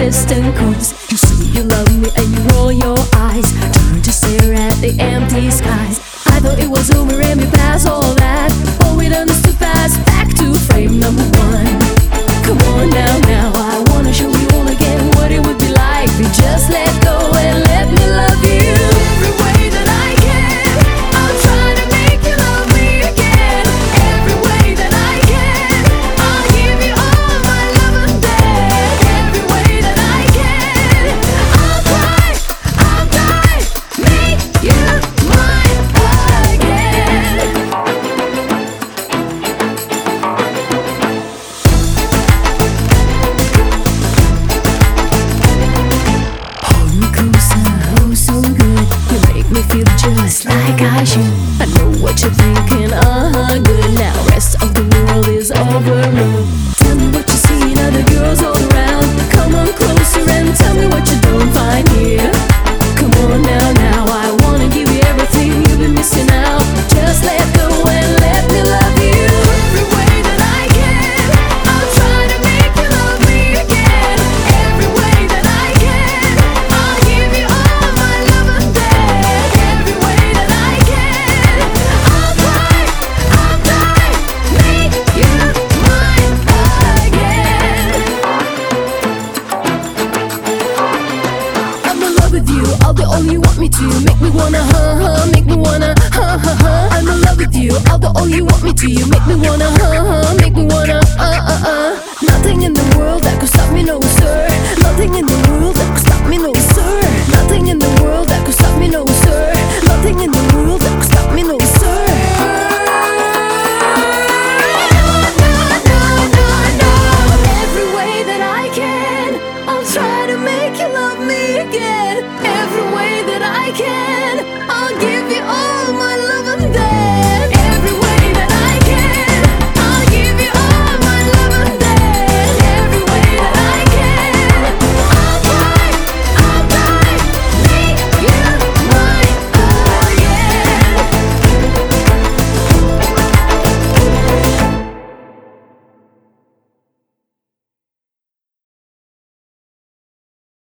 distant calls. You say you love me and you roll your eyes, turn to stare at the empty skies. I thought it was over and we passed all that, but we done this too fast. Back to frame number one. Come on now, I wanna show you all again what it would be like if you just let go and let me love you. Every way that I can, I'll try to make you love me again. Every way that I can, I'll give you all my love and then. Every way that I can, I'll try, make you mine again. Hold me closer, oh so good. You make me feel just like I should. I know what you're thinking, good. Now rest of the world is overruled. Tell me what you see in other girls all around. Come on closer and tell me what you don't find here. Come on now, I wanna give you everything you've been missing out. Just let go and let me love you. Every way that I can, I'll try to make you love me again. Every way that I can, I'll give you all my love and then. Every way that I can, I'll try, make you mine again. I'm in love with you, I'll do all you want me to. Make me wanna make me wanna I'm in love with you, I'll do all you want me to. You make me wanna make me wanna